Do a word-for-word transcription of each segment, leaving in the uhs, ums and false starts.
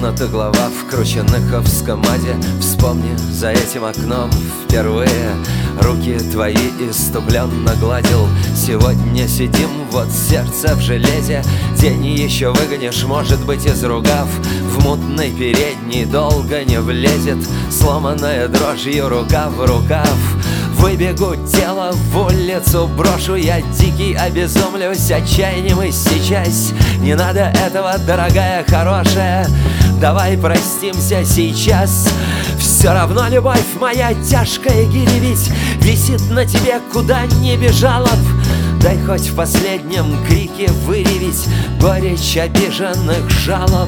Тронута голова в крученыховском аде. Вспомни, за этим окном впервые руки твои иступленно гладил. Сегодня сидим, вот сердце в железе. День еще выгонишь, может быть, из ругав. В мутной передней долго не влезет, сломанная дрожью рука в рукав. Выбегу тело в улицу, брошу я дикий, обезумлюсь отчаянием и сейчас. Не надо этого, дорогая, хорошая, давай простимся сейчас. Все равно любовь моя тяжкая гири ведь висит на тебе, куда не бежала б. Дай хоть в последнем крике выревить горечь обиженных жалоб.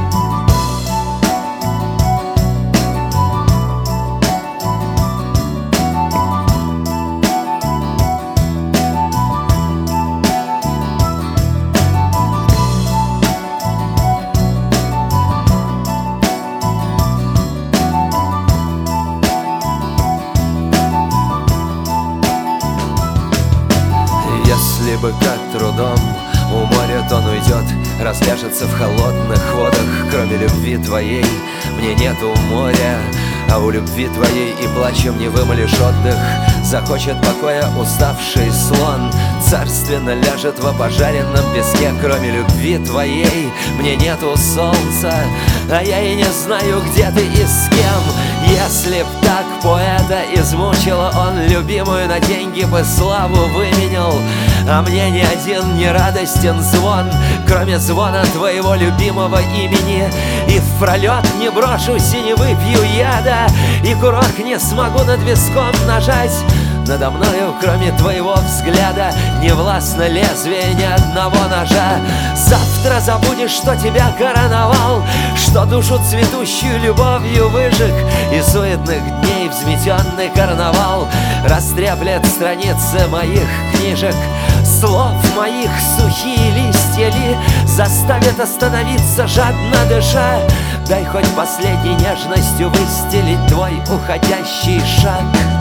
Если бы как трудом уморит, он уйдет, разляжется в холодных водах. Кроме любви твоей мне нету моря, а у любви твоей и плачем не вымолишь отдых. Захочет покоя уставший слон, царственно ляжет в опожаренном песке. Кроме любви твоей мне нету солнца, а я и не знаю, где ты и с кем. Если б так поэта измучила, он любимую на деньги бы славу выменял. А мне ни один не радостен звон, кроме звона твоего любимого имени. И в пролет не брошусь и не выпью яда, и курок не смогу над виском нажать. Надо мною, кроме твоего взгляда, не властно лезвие ни одного ножа. Завтра забудешь, что тебя короновал, что душу цветущую любовью выжег, и суетных дней взметенный карнавал растреплет страницы моих книжек. Слов моих сухие листья ли заставят остановиться, жадно дыша? Дай хоть последней нежностью выстелить твой уходящий шаг.